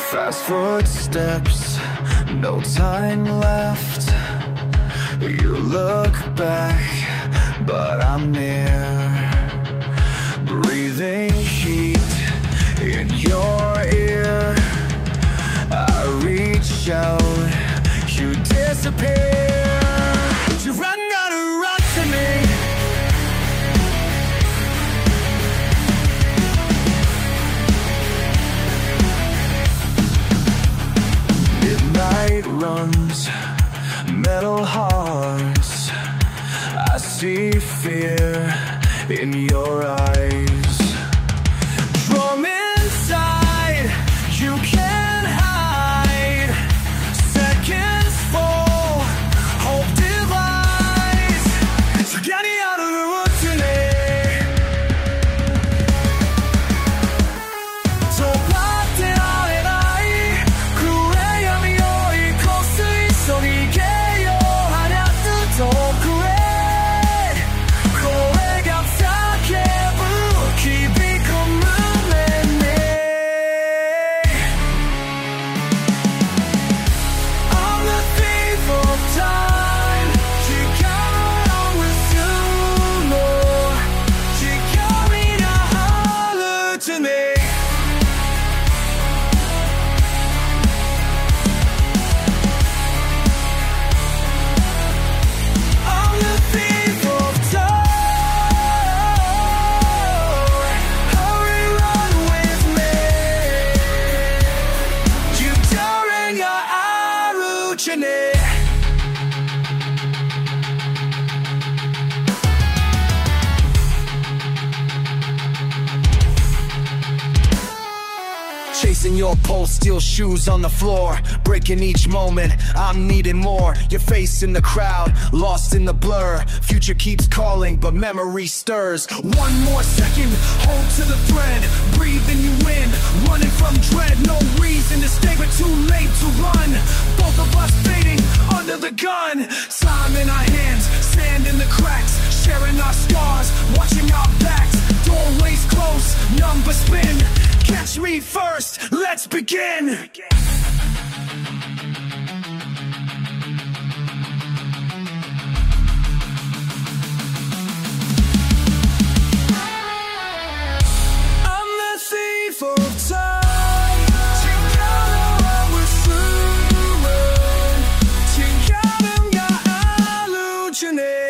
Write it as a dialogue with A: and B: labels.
A: Fast footsteps, no time left. You look back, but I'm near. Breathing heat in your ear. I reach out, you disappear. You gotta run to me. Midnight runs, metal hearts. I see fear in your eyes. From inside, you can't hide. Seconds fall, hope divides. So get me out of the wood today. So block it out and I暗闇を越す急ぎけよ放つ遠くへ声が叫ぶ響く胸に I'm the thief of time 時間を失うの光があるとねChasing your pulse, steel shoes on the floor. Breaking each moment, I'm needing more. Your face in the crowd, lost in the blur. Future keeps calling, but memory stirs. One more second, hold to the thread. Breathing you in, running from dread. No reason to stay, but too late to run. Both of us fading under the gun. Time in our hands, sand in the cracks. Sharing our scars, watching our backs. Doorways close, numb but spin. Catch me first, let's begin. I'm the thief of time. Together we're human. Together we're hallucinate.